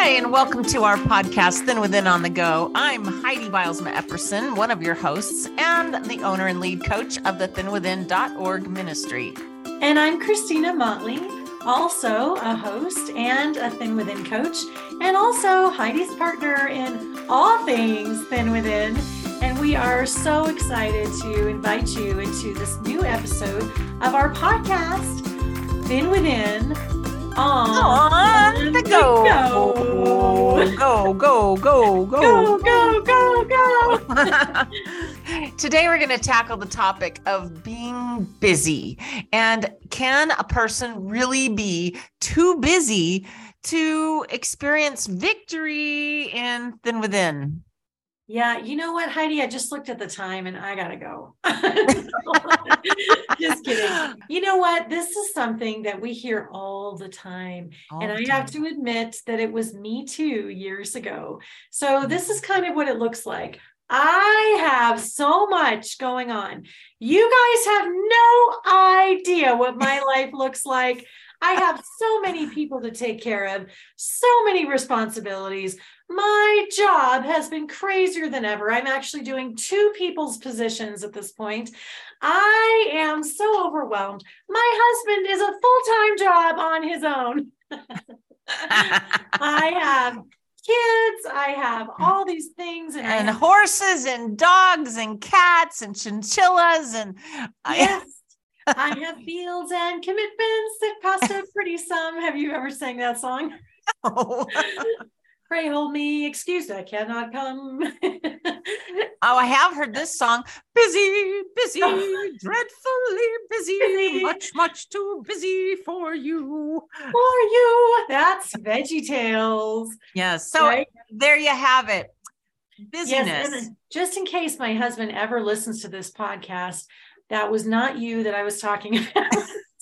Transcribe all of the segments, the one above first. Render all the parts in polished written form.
Hi, and welcome to our podcast, Thin Within on the Go. I'm Heidi Bilesma Epperson, one of your hosts and the owner and lead coach of the thinwithin.org ministry. And I'm Christina Motley, also a host and a Thin Within coach, and also Heidi's partner in all things Thin Within. And we are so excited to invite you into this new episode of our podcast, Thin Within on the go. Go. Today we're going to tackle the topic of being busy. And can a person really be too busy to experience victory in Thin Within? Yeah, you know what, Heidi? I just looked at the time and I gotta go. Just kidding. You know what? This is something that we hear all the time. And I have to admit that it was me too years ago. So this is kind of what it looks like. I have so much going on. You guys have no idea what my life looks like. I have so many people to take care of, so many responsibilities. My job has been crazier than ever. I'm actually doing two people's positions at this point. I am so overwhelmed. My husband is a full-time job on his own. I have kids. I have all these things. And horses and dogs and cats and chinchillas. And yes. I have bills and commitments that cost a pretty sum. Have you ever sang that song? Oh. Pray hold me, excused, I cannot come. Oh, I have heard this song. Busy, dreadfully busy, much too busy for you. That's VeggieTales. Yes. So right? There you have it. Busyness. Yes, and just in case my husband ever listens to this podcast, that was not you that I was talking about.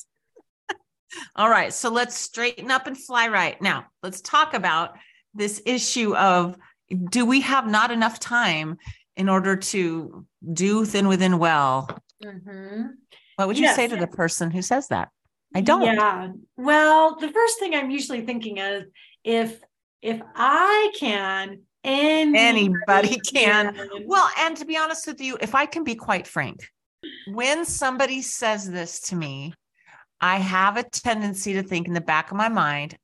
All right. So let's straighten up and fly right. Now, let's talk about this issue of, do we have not enough time in order to do Thin Within well? Mm-hmm. What would you say to the person who says that? I don't. Yeah. Well, the first thing I'm usually thinking of, if I can, anybody can. Well, and to be honest with you, if I can be quite frank, when somebody says this to me, I have a tendency to think in the back of my mind,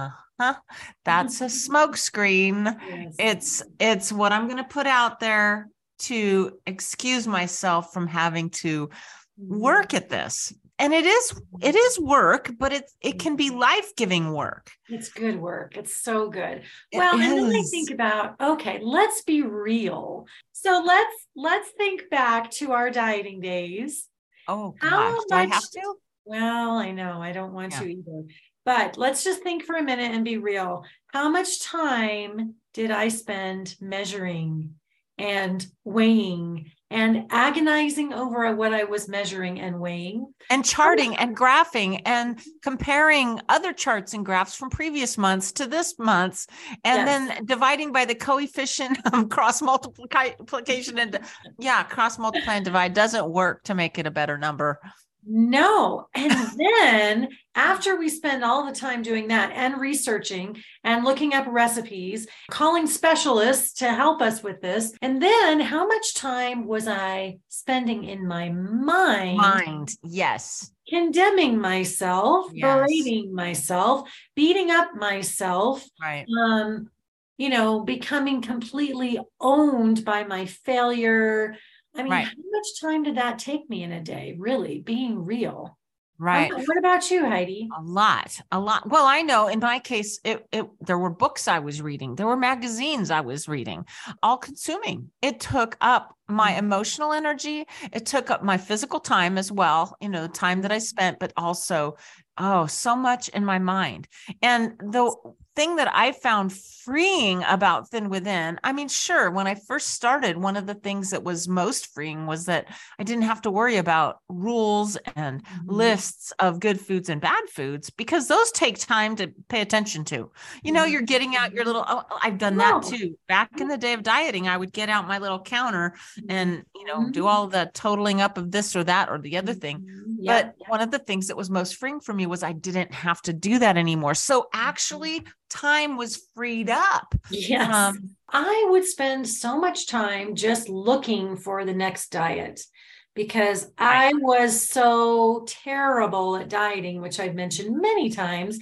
that's a smoke screen. Yes. It's what I'm going to put out there to excuse myself from having to work at this. And it is work, but it can be life-giving work. It's good work. It's so good. Well, and then I think about, okay, let's be real. So let's think back to our dieting days. Oh gosh, do I have to? Well, I know I don't want to either. But let's just think for a minute and be real. How much time did I spend measuring and weighing and agonizing over what I was measuring and weighing? And charting and graphing and comparing other charts and graphs from previous months to this month's, and then dividing by the coefficient of cross multiplication and cross multiply and divide doesn't work to make it a better number. No. And then after we spend all the time doing that and researching and looking up recipes, calling specialists to help us with this, and then how much time was I spending in my mind? Yes. Condemning myself, berating myself, beating up myself, right. Becoming completely owned by my failure. I mean, How much time did that take me in a day? Really, being real. Right. What about you, Heidi? A lot. Well, I know in my case, there were books I was reading. There were magazines I was reading, all consuming. It took up my emotional energy. It took up my physical time as well, the time that I spent, but also, so much in my mind. And the thing that I found freeing about Thin Within, I mean, sure, when I first started, one of the things that was most freeing was that I didn't have to worry about rules and lists of good foods and bad foods, because those take time to pay attention to. You're getting out your little, I've done that too. Back in the day of dieting, I would get out my little counter and, do all the totaling up of this or that or the other thing. But one of the things that was most freeing for me was I didn't have to do that anymore. So actually time was freed up. Yes. I would spend so much time just looking for the next diet because I was so terrible at dieting, which I've mentioned many times.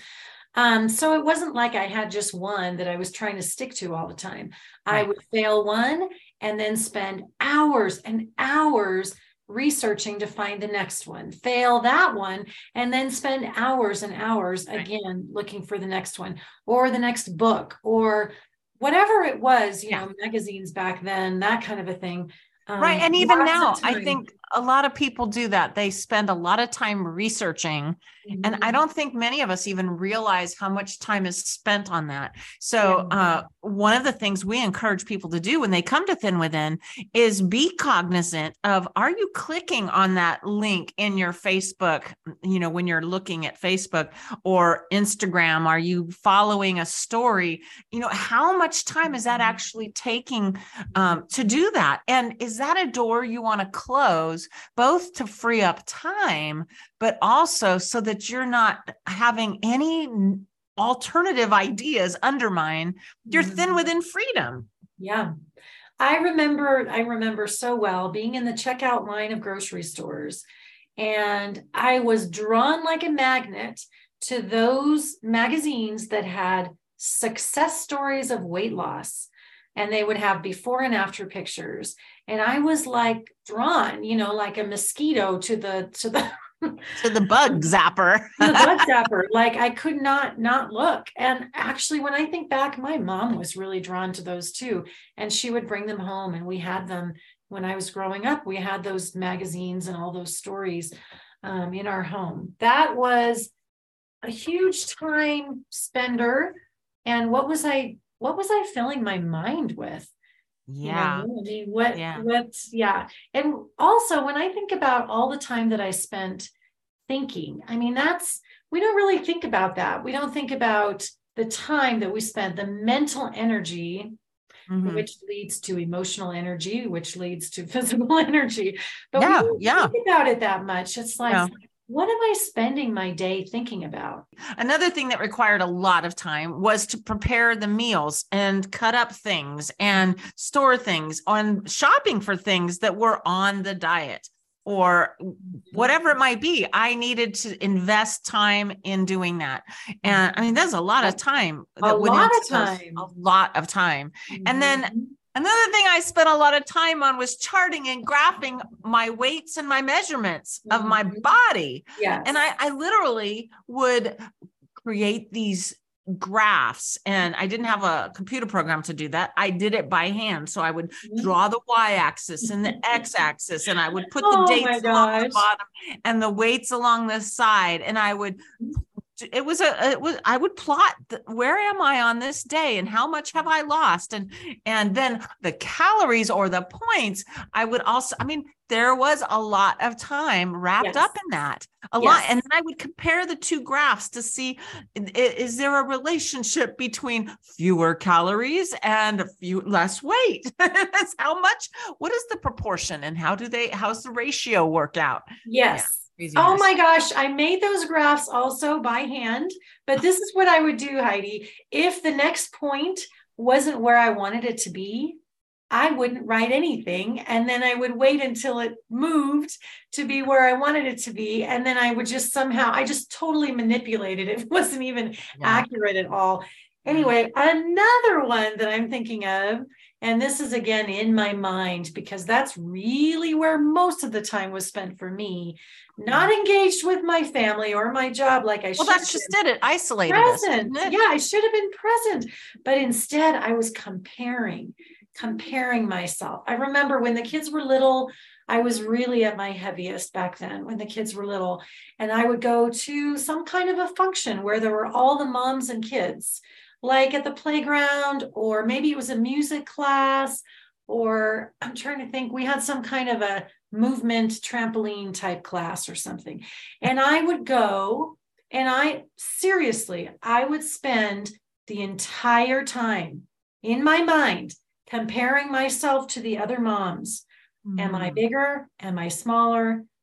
So it wasn't like I had just one that I was trying to stick to all the time. I would fail one and then spend hours and hours researching to find the next one, fail that one, and then spend hours and hours again looking for the next one or the next book or whatever it was, you know, magazines back then, that kind of a thing. Right. And even now, I think a lot of people do that. They spend a lot of time researching. Mm-hmm. And I don't think many of us even realize how much time is spent on that. So one of the things we encourage people to do when they come to Thin Within is be cognizant of, are you clicking on that link in your Facebook, you know, when you're looking at Facebook or Instagram? Are you following a story? You know, how much time is that actually taking to do that? And is that a door you want to close, both to free up time, but also so that you're not having any alternative ideas undermine your Thin Within freedom? Yeah. I remember so well being in the checkout line of grocery stores, and I was drawn like a magnet to those magazines that had success stories of weight loss. And they would have before and after pictures. And I was like drawn, you know, like a mosquito to the to the bug zapper. The bug zapper. Like I could not look. And actually, when I think back, my mom was really drawn to those too. And she would bring them home, and we had them when I was growing up. We had those magazines and all those stories in our home. That was a huge time spender. And what was I filling my mind with? Yeah. You know, I mean, And also when I think about all the time that I spent thinking, I mean, we don't really think about that. We don't think about the time that we spent, the mental energy, which leads to emotional energy, which leads to physical energy. But we don't think about it that much. It's like, what am I spending my day thinking about? Another thing that required a lot of time was to prepare the meals and cut up things and store things, on shopping for things that were on the diet or whatever it might be. I needed to invest time in doing that. And I mean, there's a lot of time. A lot of time. And then another thing I spent a lot of time on was charting and graphing my weights and my measurements of my body. Yes. And I literally would create these graphs, and I didn't have a computer program to do that. I did it by hand. So I would draw the y-axis and the x-axis, and I would put the dates along the bottom and the weights along the side. And I would I would plot where am I on this day and how much have I lost? And then the calories or the points, I would also, I mean, there was a lot of time wrapped up in that, lot. And then I would compare the two graphs to see, is there a relationship between fewer calories and less weight? That's what is the proportion, and how's the ratio work out? Yes. Oh my gosh, I made those graphs also by hand, but this is what I would do, Heidi. If the next point wasn't where I wanted it to be, I wouldn't write anything. And then I would wait until it moved to be where I wanted it to be. And then I would just I just totally manipulated it. It wasn't even accurate at all. Anyway, another one that I'm thinking of, and this is again in my mind, because that's really where most of the time was spent for me, not engaged with my family or my job like I should. Well, that's just it. Isolated. Present. Yeah, I should have been present. But instead, I was comparing myself. I remember when the kids were little, I was really at my heaviest back then when the kids were little. And I would go to some kind of a function where there were all the moms and kids, like at the playground, or maybe it was a music class, or I'm trying to think, we had some kind of a movement trampoline type class or something. And I would go, and I would spend the entire time in my mind comparing myself to the other moms. Am I bigger? Am I smaller?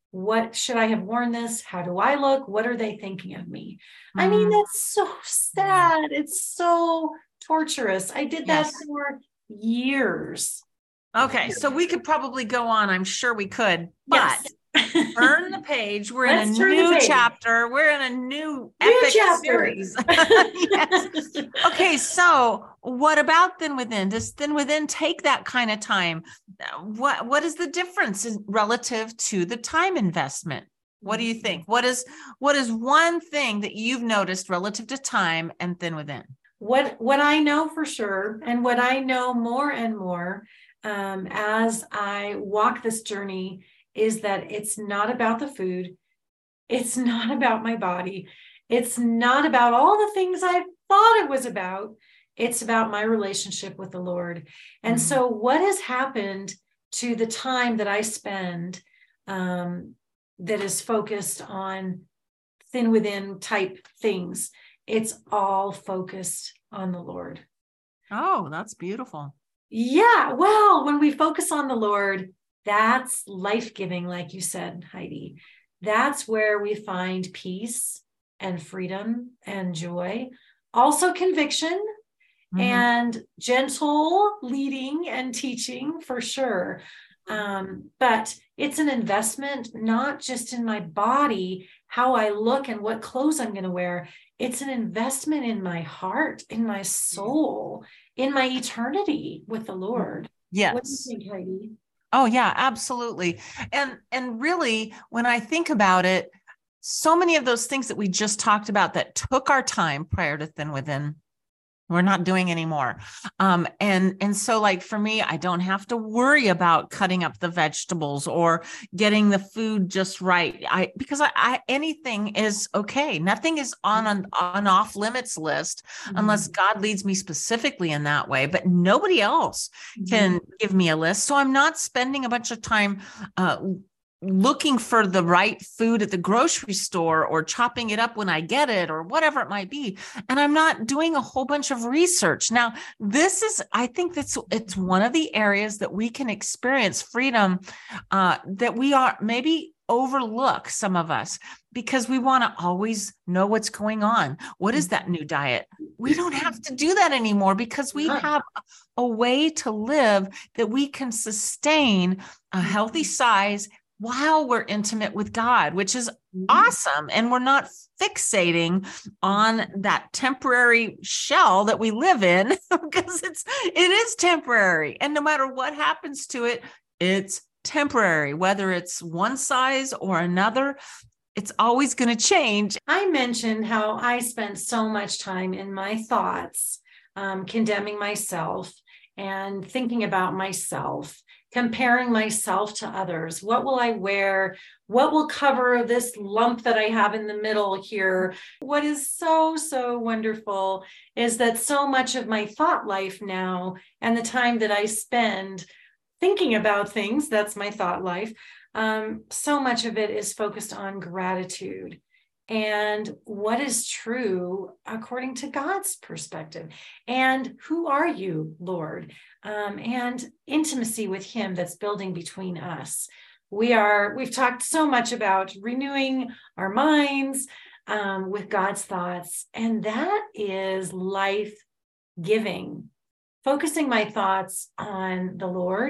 What should I have worn this? How do I look? What are they thinking of me? I mean, Mm, that's so sad. It's so torturous. I did that yes. for years. Okay. So we could probably go on. I'm sure we could, Yes. but turn the page. We're in a Let's turn the new page. chapter. We're in a new New epic chapter. series. Yes. Okay. So what about Thin Within? Does Thin Within take that kind of time? What is the difference relative to the time investment? What do you think? What is one thing that you've noticed relative to time and Thin Within? What I know for sure, and what I know more and more as I walk this journey, is that it's not about the food. It's not about my body. It's not about all the things I thought it was about. It's about my relationship with the Lord. And so what has happened to the time that I spend that is focused on Thin Within type things? It's all focused on the Lord. Oh, that's beautiful. Yeah. Well, when we focus on the Lord, that's life-giving, like you said, Heidi. That's where we find peace and freedom and joy. Also conviction and gentle leading and teaching for sure. But it's an investment, not just in my body, how I look and what clothes I'm going to wear. It's an investment in my heart, in my soul, in my eternity with the Lord. Yes. What do you think, Heidi? Oh yeah, absolutely. And really, when I think about it, so many of those things that we just talked about that took our time prior to Thin Within, we're not doing anymore. And so like for me, I don't have to worry about cutting up the vegetables or getting the food just right. Because anything is okay. Nothing is on an off limits list unless God leads me specifically in that way, but nobody else can give me a list. So I'm not spending a bunch of time, looking for the right food at the grocery store or chopping it up when I get it or whatever it might be. And I'm not doing a whole bunch of research. Now, I think it's one of the areas that we can experience freedom, that we are maybe overlook, some of us, because we want to always know what's going on. What is that new diet? We don't have to do that anymore because we have a way to live that we can sustain a healthy size while we're intimate with God, which is awesome. And we're not fixating on that temporary shell that we live in because it is temporary. And no matter what happens to it, it's temporary, whether it's one size or another, it's always going to change. I mentioned how I spent so much time in my thoughts, condemning myself and thinking about myself, comparing myself to others. What will I wear? What will cover this lump that I have in the middle here? What is so, so wonderful is that so much of my thought life now and the time that I spend thinking about things, that's my thought life, so much of it is focused on gratitude and what is true according to God's perspective. And who are you, Lord? And intimacy with Him that's building between us. We've talked so much about renewing our minds with God's thoughts, and that is life-giving. Focusing my thoughts on the Lord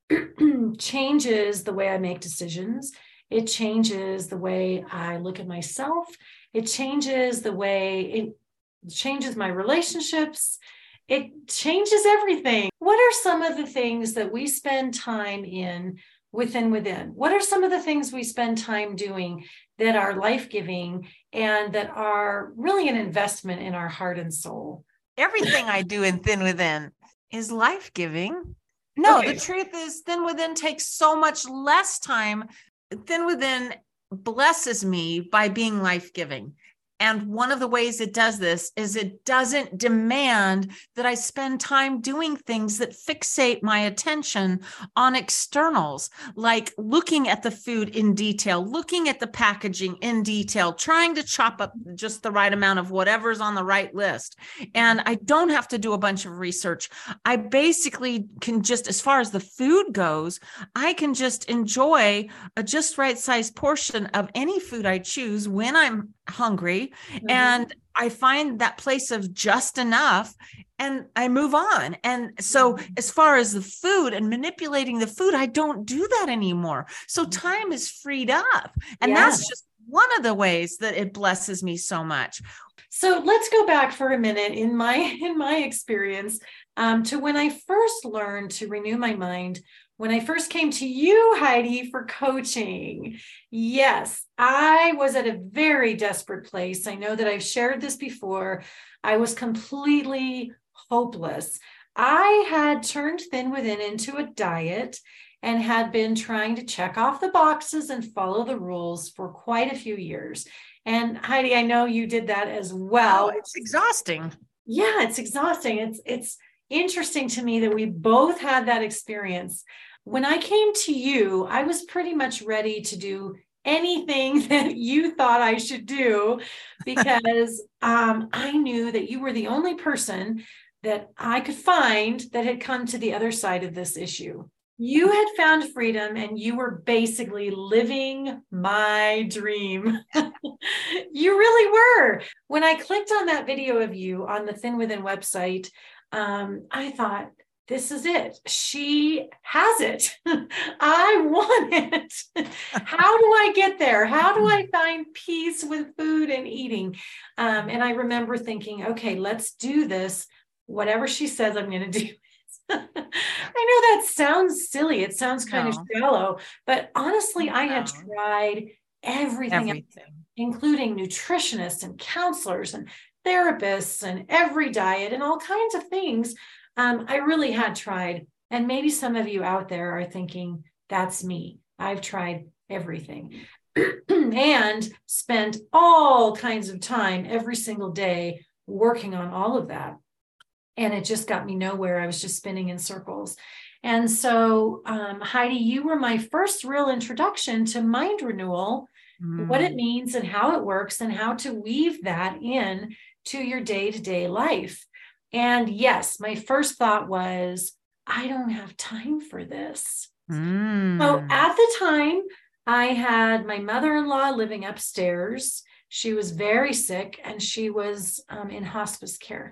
changes the way I make decisions. It changes the way I look at myself. It changes my relationships. It changes everything. What are some of the things that we spend time in within? What are some of the things we spend time doing that are life-giving and that are really an investment in our heart and soul? Everything I do in Thin Within is life-giving. No, Okay. The truth is Thin Within takes so much less time. Thin Within blesses me by being life-giving. And one of the ways it does this is it doesn't demand that I spend time doing things that fixate my attention on externals, like looking at the food in detail, looking at the packaging in detail, trying to chop up just the right amount of whatever's on the right list. And I don't have to do a bunch of research. I basically can just, as far as the food goes, I can just enjoy a just right size portion of any food I choose when I'm hungry. And I find that place of just enough and I move on. And so as far as the food and manipulating the food, I don't do that anymore. So time is freed up. And that's just one of the ways that it blesses me so much. So let's go back for a minute in my experience to when I first learned to renew my mind. When I first came to you, Heidi, for coaching, yes, I was at a very desperate place. I know that I've shared this before. I was completely hopeless. I had turned Thin Within into a diet and had been trying to check off the boxes and follow the rules for quite a few years. And Heidi, I know you did that as well. Oh, it's exhausting. Yeah, it's exhausting. It's interesting to me that we both had that experience. When I came to you, I was pretty much ready to do anything that you thought I should do because I knew that you were the only person that I could find that had come to the other side of this issue. You had found freedom and you were basically living my dream. You really were. When I clicked on that video of you on the Thin Within website, I thought, this is it. She has it. I want it. How do I get there? How do I find peace with food and eating? And I remember thinking, okay, let's do this. Whatever she says, I'm going to do. I know that sounds silly. It sounds kind of shallow, but honestly, I had tried everything. Including nutritionists and counselors and therapists and every diet and all kinds of things. I really had tried. And maybe some of you out there are thinking, that's me. I've tried everything and spent all kinds of time every single day working on all of that. And it just got me nowhere. I was just spinning in circles. And so, Heidi, you were my first real introduction to mind renewal, what it means and how it works and how to weave that in to your day-to-day life. And yes, my first thought was, I don't have time for this. So at the time, I had my mother-in-law living upstairs. She was very sick and she was in hospice care.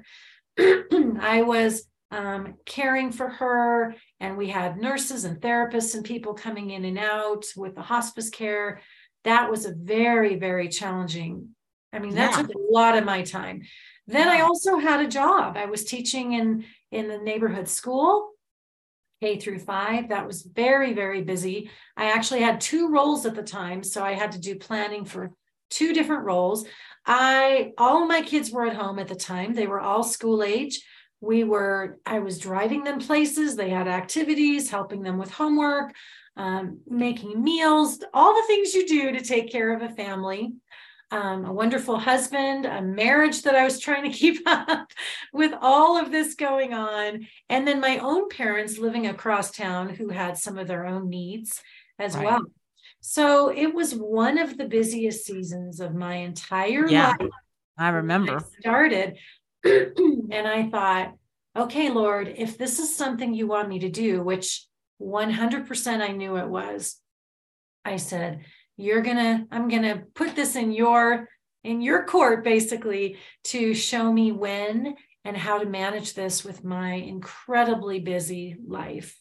I was caring for her, and we had nurses and therapists and people coming in and out with the hospice care. That was a very, very challenging. I mean, that took a lot of my time. Then I also had a job. I was teaching in the neighborhood school, K through 5. That was very, very busy. I actually had 2 roles at the time, so I had to do planning for 2 different roles. All of my kids were at home at the time. They were all school age. I was driving them places. They had activities, helping them with homework, making meals, all the things you do to take care of a family. A wonderful husband, a marriage that I was trying to keep up with all of this going on. And then my own parents living across town who had some of their own needs as well. So it was one of the busiest seasons of my entire life. I remember. I started and I thought, okay, Lord, if this is something you want me to do, which 100% I knew it was, I said, I'm going to put this in your court, basically, to show me when and how to manage this with my incredibly busy life.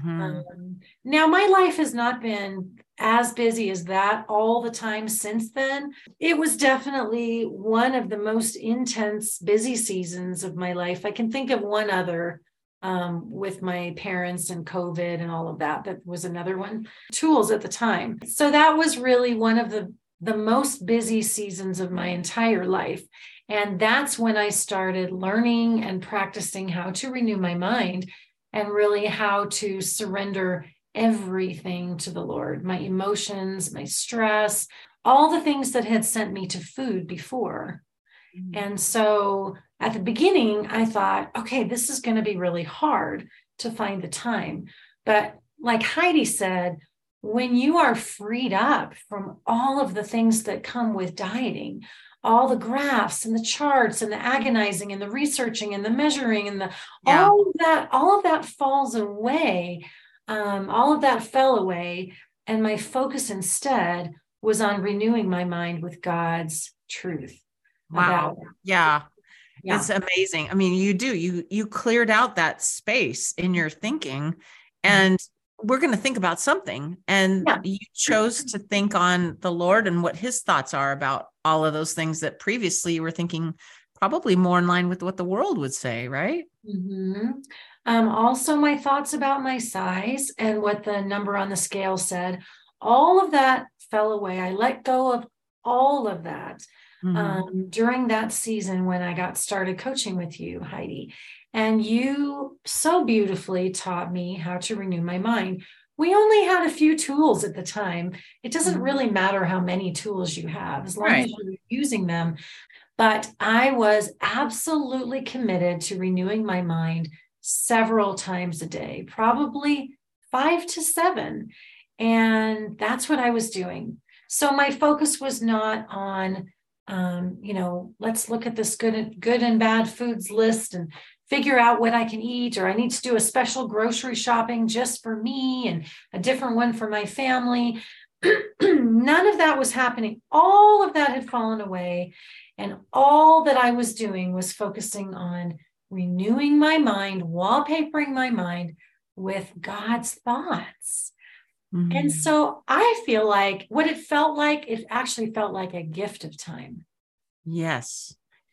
Now, my life has not been as busy as that all the time since then. It was definitely one of the most intense, busy seasons of my life. I can think of one other with my parents and COVID and all of that. That was another one. Tools at the time. So that was really one of the most busy seasons of my entire life. And that's when I started learning and practicing how to renew my mind and really how to surrender everything to the Lord, my emotions, my stress, all the things that had sent me to food before. And so at the beginning, I thought, okay, this is going to be really hard to find the time. But like Heidi said, when you are freed up from all of the things that come with dieting, all the graphs and the charts and the agonizing and the researching and the measuring and all of that falls away. All of that fell away. And my focus instead was on renewing my mind with God's truth. Wow. Yeah. It's amazing. I mean, you cleared out that space in your thinking, and we're going to think about something. And you chose to think on the Lord and what his thoughts are about all of those things that previously you were thinking probably more in line with what the world would say, right? Mm-hmm. Also my thoughts about my size and what the number on the scale said, all of that fell away. I let go of all of that. During that season when I got started coaching with you, Heidi, and you so beautifully taught me how to renew my mind. We only had a few tools at the time. It doesn't really matter how many tools you have, as long as you're using them. But I was absolutely committed to renewing my mind several times a day, probably 5 to 7. And that's what I was doing. So my focus was not on let's look at this good and bad foods list and figure out what I can eat, or I need to do a special grocery shopping just for me and a different one for my family. None of that was happening. All of that had fallen away. And all that I was doing was focusing on renewing my mind, wallpapering my mind with God's thoughts. And so I feel like what it actually felt like a gift of time. Yes.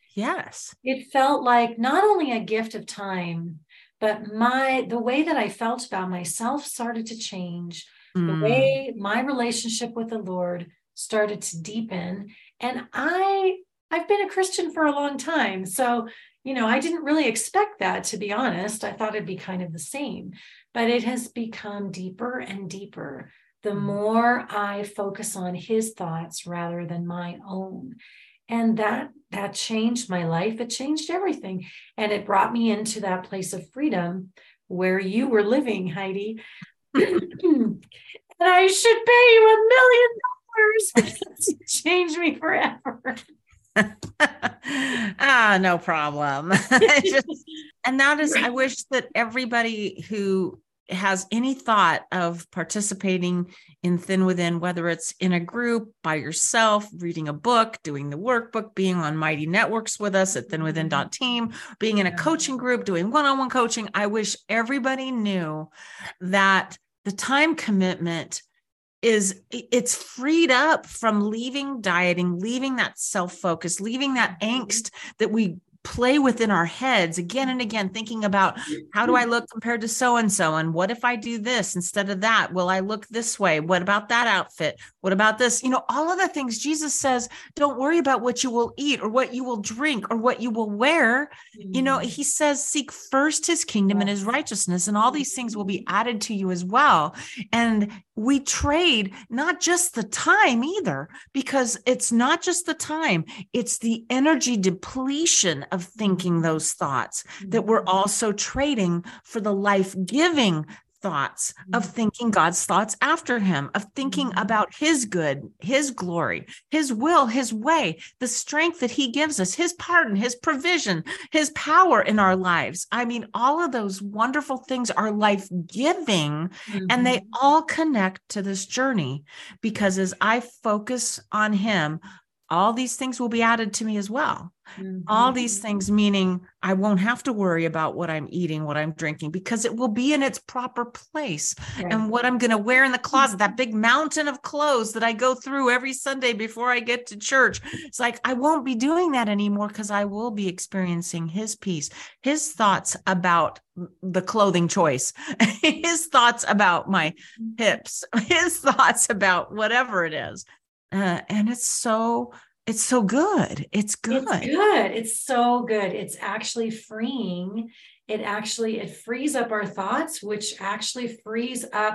It felt like not only a gift of time, but the way that I felt about myself started to change. The way my relationship with the Lord started to deepen. And I've been a Christian for a long time. So, I didn't really expect that, to be honest. I thought it'd be kind of the same, but it has become deeper and deeper the more I focus on his thoughts rather than my own. And that changed my life. It changed everything. And it brought me into that place of freedom where you were living, Heidi. And I should pay you $1 million to change me forever. No problem. And that is, I wish that everybody who has any thought of participating in Thin Within, whether it's in a group, by yourself, reading a book, doing the workbook, being on Mighty Networks with us at thinwithin.team, being in a coaching group, doing one-on-one coaching, I wish everybody knew that the time commitment it's freed up from leaving dieting, leaving that self-focus, leaving that angst that we play within our heads again and again, thinking about how do I look compared to so-and-so? And what if I do this instead of that? Will I look this way? What about that outfit? What about this? All of the things Jesus says, don't worry about what you will eat or what you will drink or what you will wear. He says, seek first his kingdom and his righteousness, and all these things will be added to you as well. And we trade not just the time either, because it's not just the time, it's the energy depletion of thinking those thoughts that we're also trading for the life-giving thoughts of thinking God's thoughts after him, of thinking about his good, his glory, his will, his way, the strength that he gives us, his pardon, his provision, his power in our lives. I mean, all of those wonderful things are life-giving, and they all connect to this journey, because as I focus on him, all these things will be added to me as well. All these things, meaning I won't have to worry about what I'm eating, what I'm drinking, because it will be in its proper place. And what I'm going to wear in the closet, that big mountain of clothes that I go through every Sunday before I get to church. It's like, I won't be doing that anymore, because I will be experiencing his peace, his thoughts about the clothing choice, his thoughts about my hips, his thoughts about whatever it is. And it's so good. It's good. It's so good. It's actually freeing. It frees up our thoughts, which actually frees up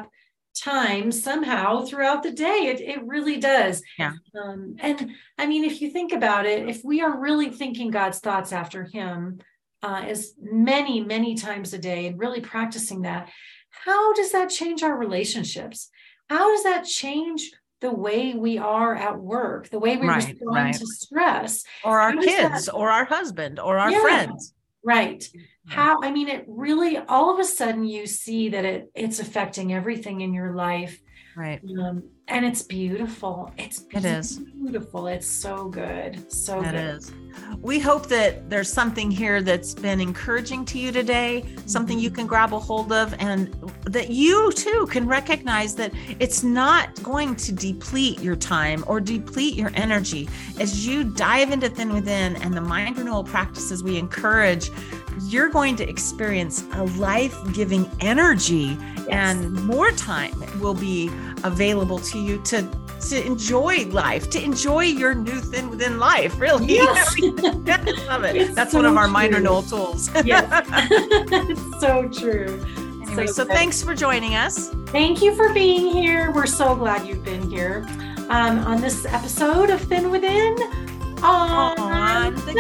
time somehow throughout the day. It really does. Yeah. And I mean, if you think about it, if we are really thinking God's thoughts after him as many, many times a day and really practicing that, how does that change our relationships? How does that change the way we are at work, the way we respond to stress? Or our kids, or our husband, or our friends. Right. How, I mean, it really, all of a sudden you see that it's affecting everything in your life. Right. And it's beautiful. It is beautiful. It's so good. So good. It is. We hope that there's something here that's been encouraging to you today, something you can grab a hold of, and that you too can recognize that it's not going to deplete your time or deplete your energy. As you dive into Thin Within and the mind renewal practices we encourage, you're going to experience a life-giving energy, and more time will be available to you to enjoy life, to enjoy your new Thin Within life, really. Yes. I love it. That's so one of our mind renewal tools. Yes. It's so true. Anyway, so thanks for joining us. Thank you for being here. We're so glad you've been here on this episode of Thin Within. On the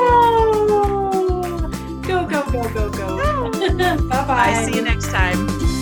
go. Go, go, go, go, go. Bye-bye. Bye. See you next time.